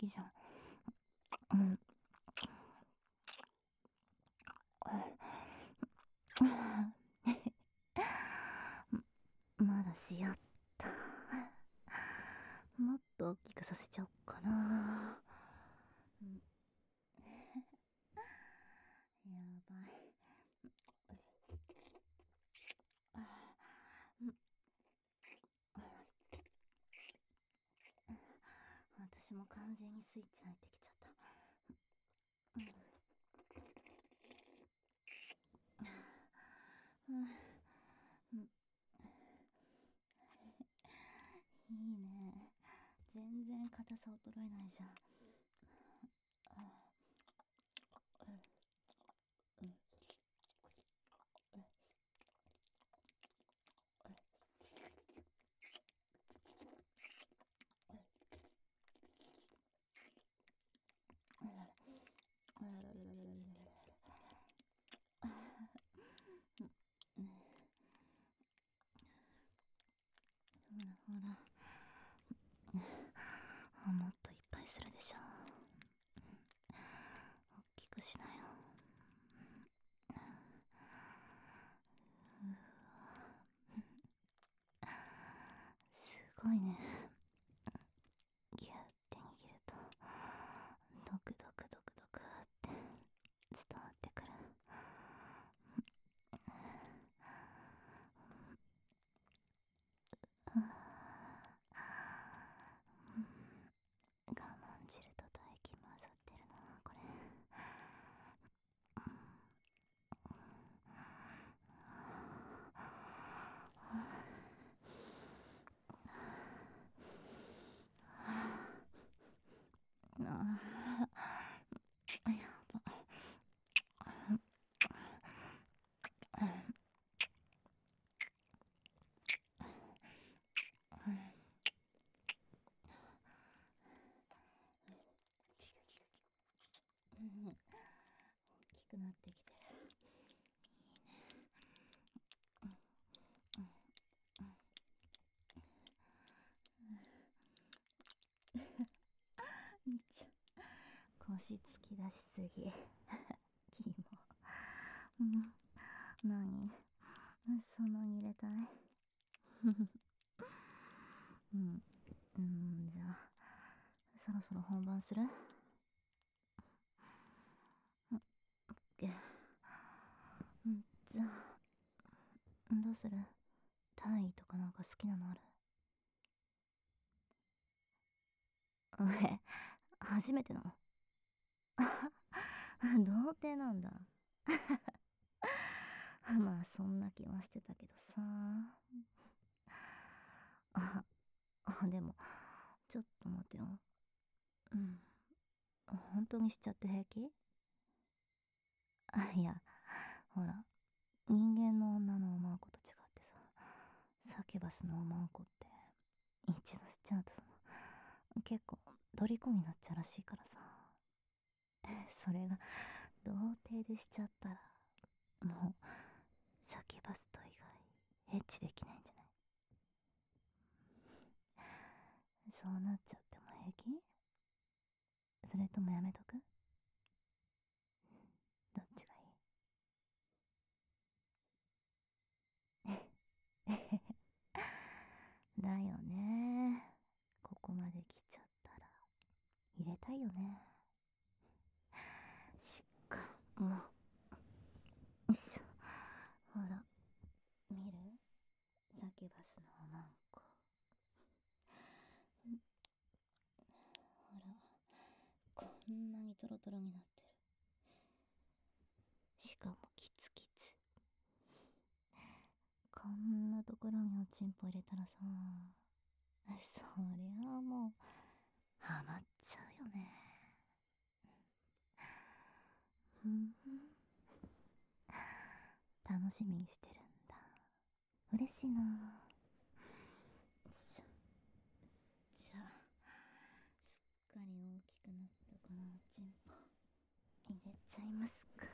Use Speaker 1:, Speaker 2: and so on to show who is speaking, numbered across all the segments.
Speaker 1: きじゃん。うん。まだしよった。もっと大きくさせちゃおっかな。うん、やばい。私も完全にスイッチ入ってきちゃった。うん、いいね。全然硬さ衰えないじゃん。ほら、もっといっぱいするでしょ。大きくしなよ。すごいね。ギュッて握るとドクドクドクドクって伝わってくる。我慢汁と唾液混ざってるなこれ。やば。大きくなってきてる。いいね。腰突き出しすぎ。キモ。何その入れたい。じゃあそろそろ本番する。じゃあどうする？単位とかなんか好きなのある？初めてなの？童貞なんだ。まあそんな気はしてたけどさ。でもちょっと待てよ。本当にしちゃって平気？いや、ほら、人間の女のおまんこと違ってさ、サキュバスのおまんこって一度しちゃうと結構虜になっちゃうらしいからさ。それが童貞でしちゃったらもうサキュバスと以外エッチできないんじゃない？そうなっちゃっても平気？それともやめとく？どっちがいい？だよね。ここまで来ちゃったら入れたいよね。しかも、よいしょ。ほら、見る？サキュバスのおまんこ。ほら、こんなにトロトロになってる。しかもキツキツ。こんなところにおちんぽ入れたらさ、そりゃあもうハマっちゃうよね。楽しみにしてるんだ。嬉しいな。よいしょ。じゃあすっかり大きくなったこのおちんぽ入れちゃいますか。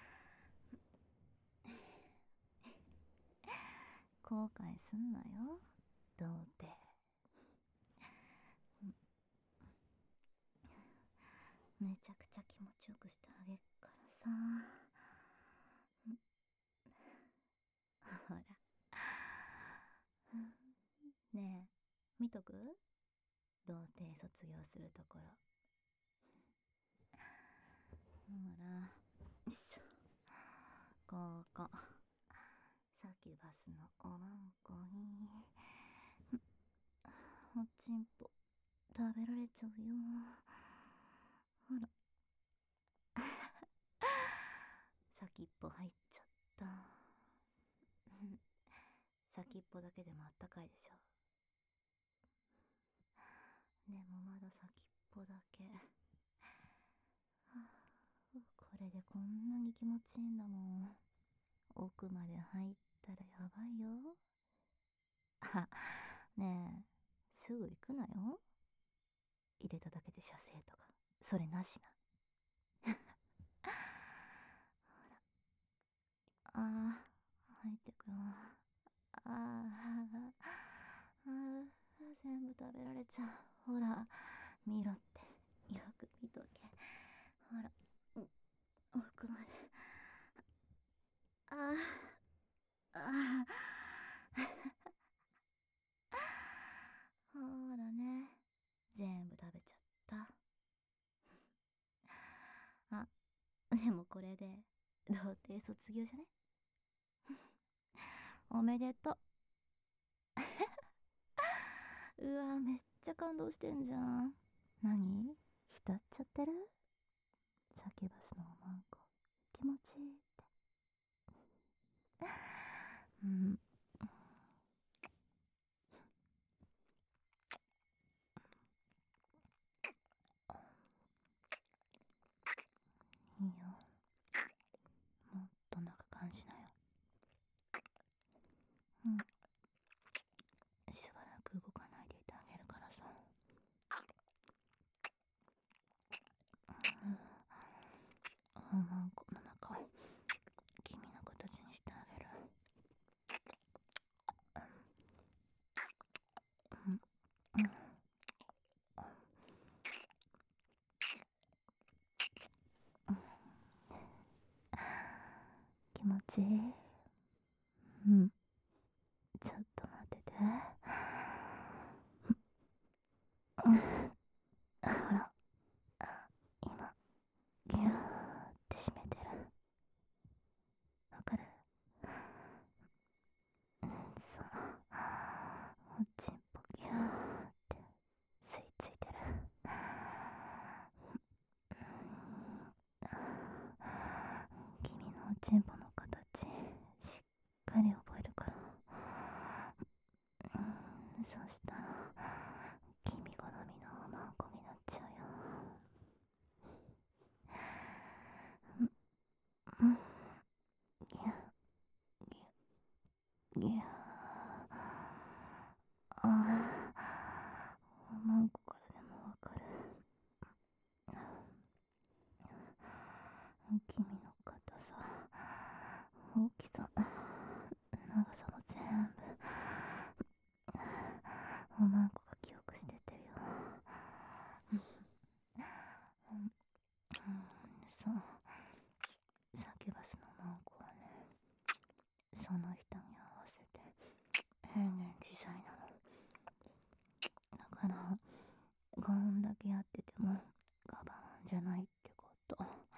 Speaker 1: 後悔すんなよ、童貞。 めちゃくちゃ気持ちよくしてあげっからさ。ほら。ねえ、見とく？童貞卒業するところ。ほら、よいしょ。ここ。サキュバスのおまんこに、おちんぽ食べられちゃうよ。ほら。先っぽ入っちゃった。先っぽだけでもあったかいでしょ。でもまだ先っぽだけ。これでこんなに気持ちいいんだもん。奥まで入ったらやばいよ。あ、ねえ、すぐ行くなよ。入れただけで射精とか、それなしな。ああ、入ってくわ。ああ、全部食べられちゃう。ほら、見ろって。よく見とけ。ほら、奥まで。ああ、ああ、ほらね。全部食べちゃった。あ、でもこれで、童貞卒業じゃね？おめでとう。うわ、めっちゃ感動してんじゃん。何？浸っちゃってる？サキュバスのおまんこ、気持ちいいって。うん。いいよ。もっとなんか感じなよ。うん。しばらく動かないでいてあげるからさ。うん。おまんこの中を君の形にしてあげる。うん。うん。気持ちいい？うん。ちょっと待ってて。うん。ほら、今、ギューって締めてる。わかる？そう。おちんぽギューって吸い付いてる。君のおちんぽの形、しっかり覚えるから。そしたら、君好みのおまんこになっちゃうよ。うん。ギュギュギュ。ああ、おまんこからでもわかる。君の硬さ、大きさ、長さも全部、おまんこが記憶してってるよ。うん、そう。サキュバスのおまんこはね、その人に合わせて変幻自在なの。だから、こんだけやっててもガバンじゃないってこと。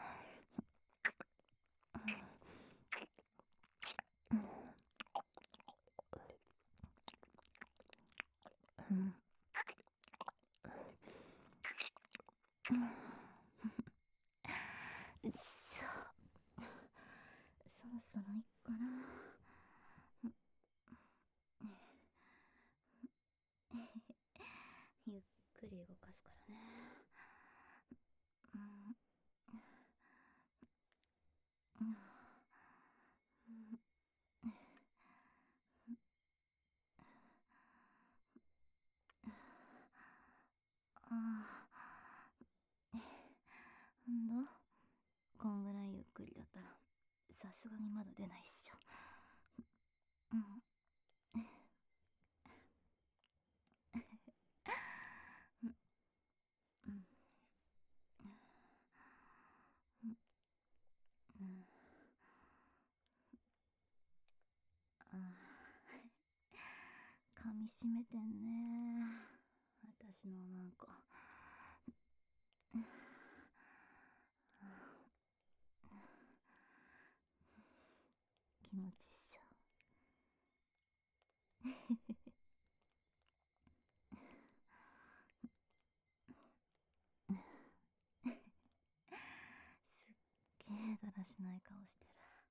Speaker 1: うん。そう。そろそろいっかな。ゆっくり動かすからね。うん。うん。ああ、どう？こんぐらいゆっくりだったらさすがにまだ出ないっしょ。うん。うん。 噛みしめてんね、私のおまんこ。気持ちいいっしょ。すっげえだらしない顔してる。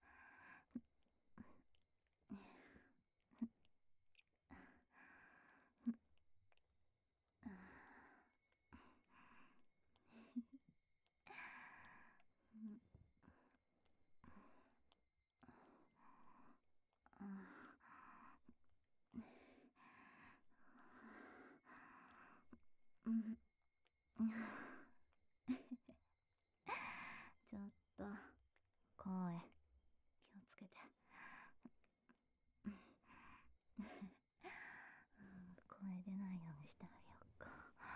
Speaker 1: ちょっと声気をつけて。声出ないようにしてあげようか。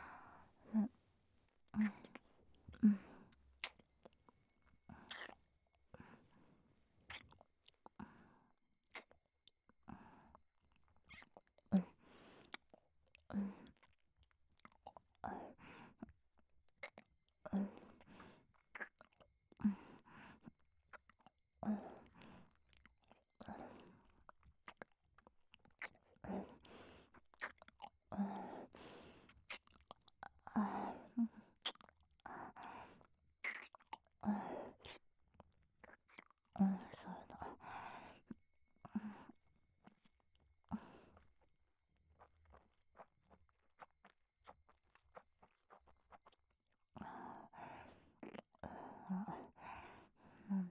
Speaker 1: そうだ。なんで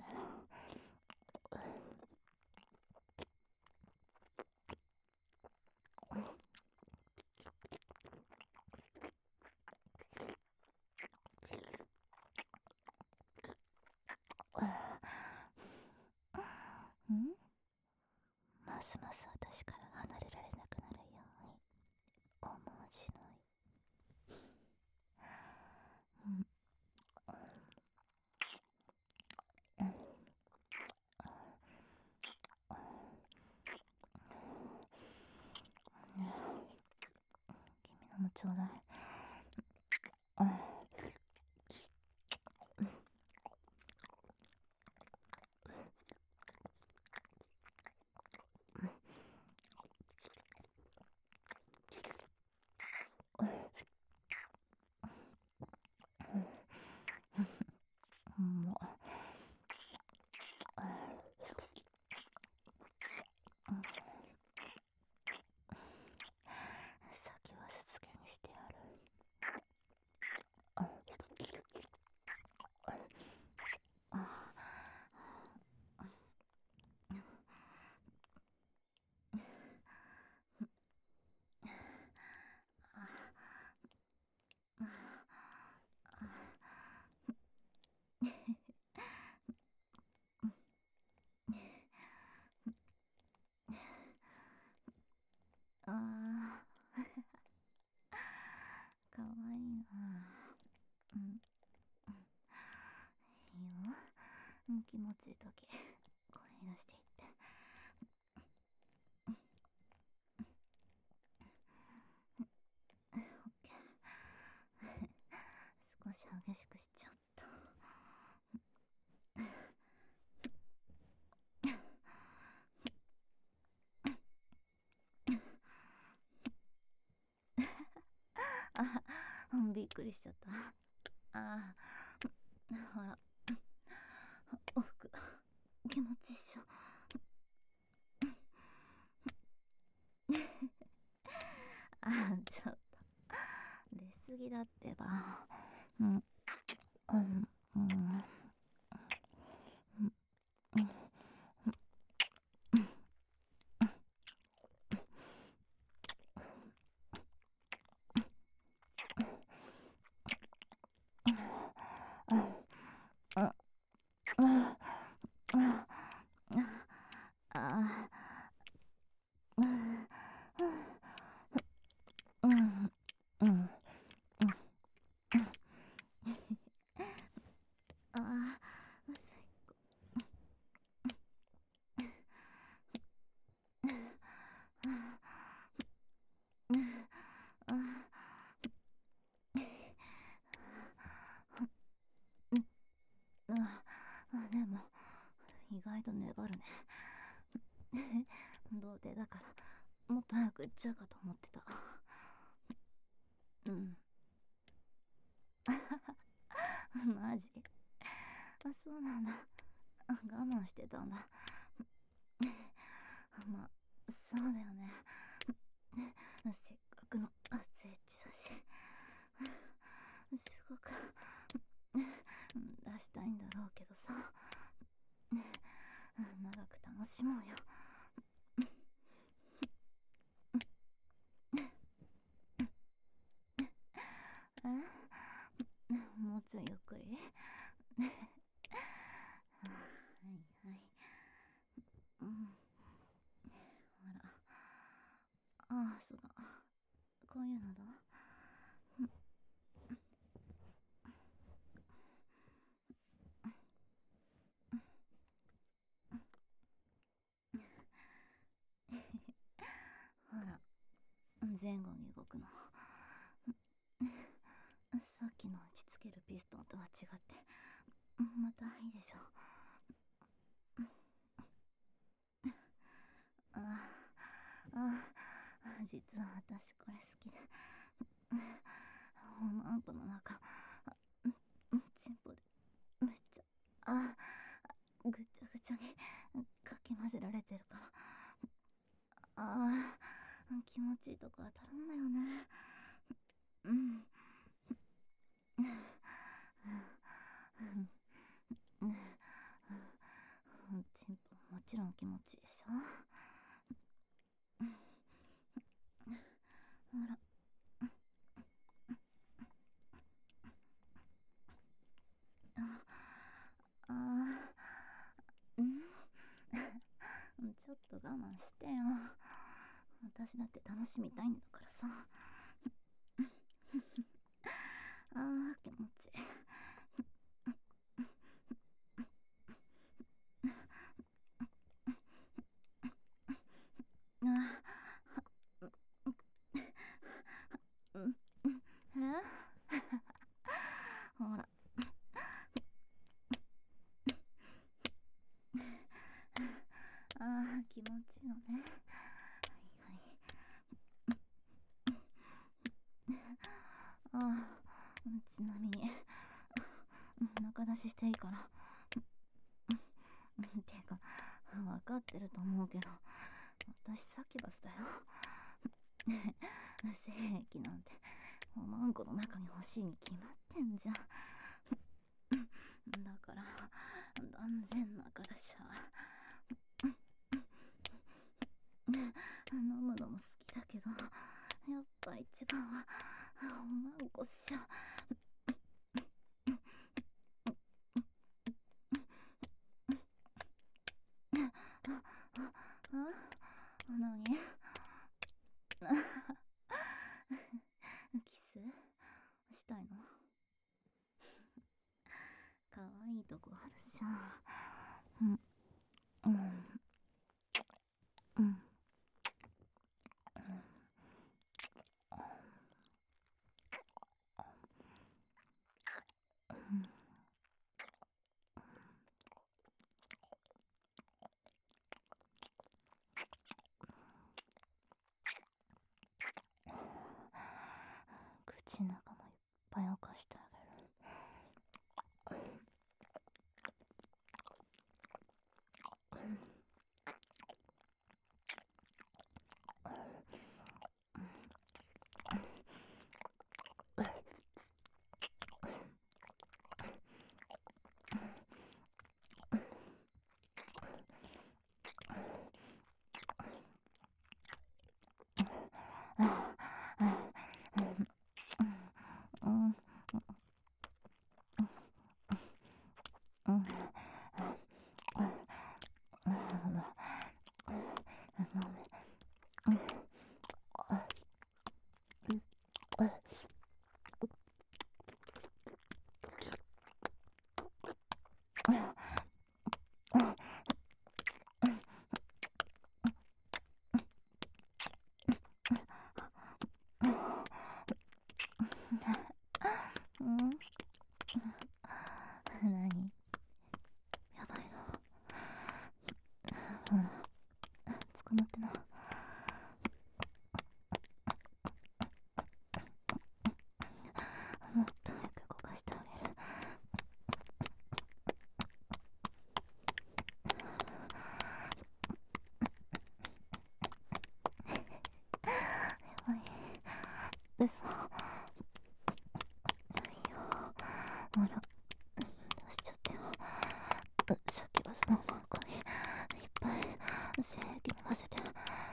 Speaker 1: ますます私から離れられなくなるようにおまじない。君のもちょうだい。もう先はしつけにしてやる。あかわいいな。いいよ、気持ちいいとき声に出していって。オッケー。少し激しくしちゃった。びっくりしちゃった。ほら、おふく気持ちいいっしょ。ちょっと出過ぎだってば。 早く行っちゃうかと思ってた。うん。マジ？あ、そうなんだ。我慢してたんだ。まあ、そうだよね。せっかくの熱エッチだし、すごく出したいんだろうけどさ、長く楽しもうよ。もうちょいゆっくり。はいはい。うん。ほら。ああ、そうだ。こういうのどう？ほら、前後に動くの。さっきの打ちつけるピストンとは違って、またいいでしょ。ああ、実は私これ好きで。おまんこの中、チンポでめっちゃ、ぐちゃぐちゃにかき混ぜられてるから。気持ちいいとこ当たるんだよね。うん。チンポもちろん気持ちいいでしょ。ほら。あうん。ちょっと我慢してよ。私だって楽しみたいんだからさ。気持ちいい。うん。ほら。気持ちいいのね。はいはい。ちなみに、中出ししていいから。てか、分かってると思うけど、私サキュバスだよ。精液なんて、おまんこの中に欲しいに決まってんじゃん。だから、断然中出しは。飲むのも好きだけど、やっぱ一番は、おまんこっしょ。何？キスしたいの？可愛いとこあるじゃん。うん。うん。口の中もいっぱい犯してあげる。うん。 でさ、いや、ほら、出しちゃってよ。さっきはそのマンコにいっぱい精液飲ませて、ほ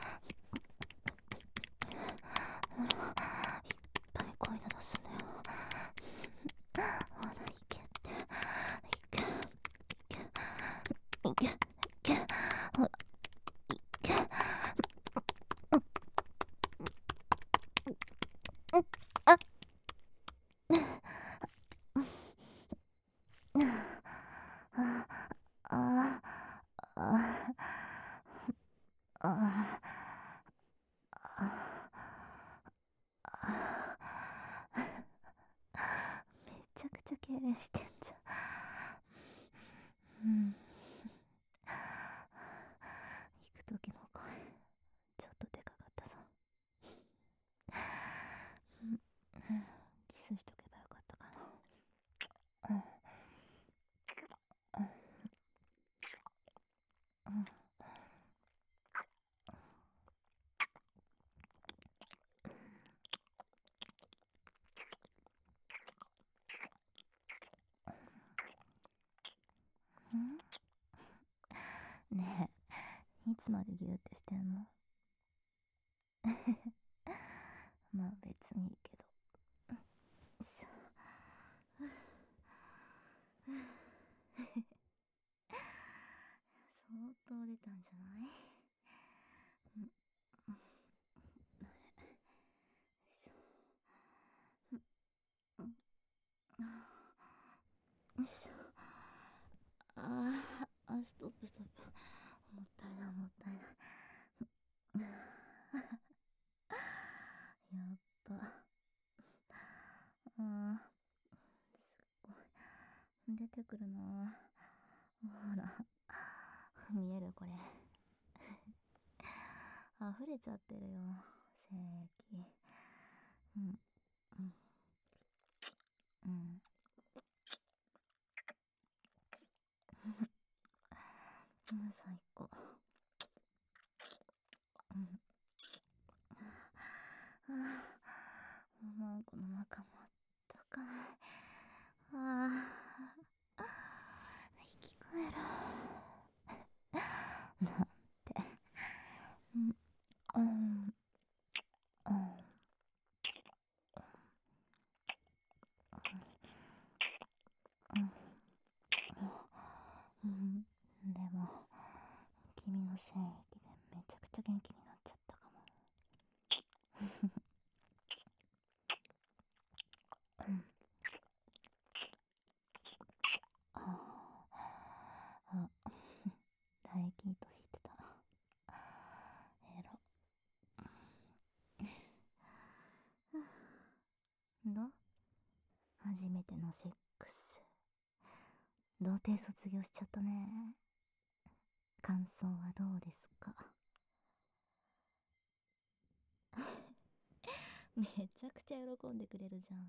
Speaker 1: ら、いっぱいこういうの出すんだよ。ほら、いけって、いけ、いけ、いけ、ほら、いけ、あ、あ、あ、あ、めちゃくちゃ痙攣してんじゃん。行く時の声、ちょっとでかかったさ。キスしとけばよかったかな。ねえ、いつまでギューってしてんの？まあ別にいいけど。相当出たんじゃない？よいしょ。ストップストップ。もったいないもったいない。やっぱ。すごい。出てくるな。ほら。見えるこれ。溢れちゃってるよ。精液。うん。うん。うん。最高。うん。おまんこの中もあったかい。生き返る。なんて。うん。うん。うん。うん。でも、君の精液でめちゃくちゃ元気になっちゃったかも。うん。あ、唾液糸引いてたな。エロ。ど初めてのセックス。童貞卒業しちゃったね。感想はどうですか？めちゃくちゃ喜んでくれるじゃん。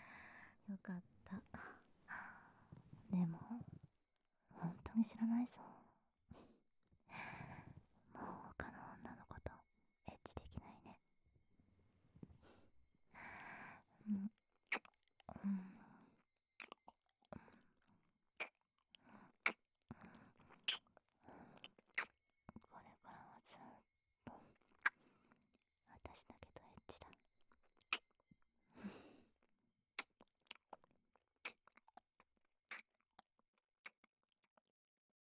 Speaker 1: よかった。でも、本当に知らないぞ。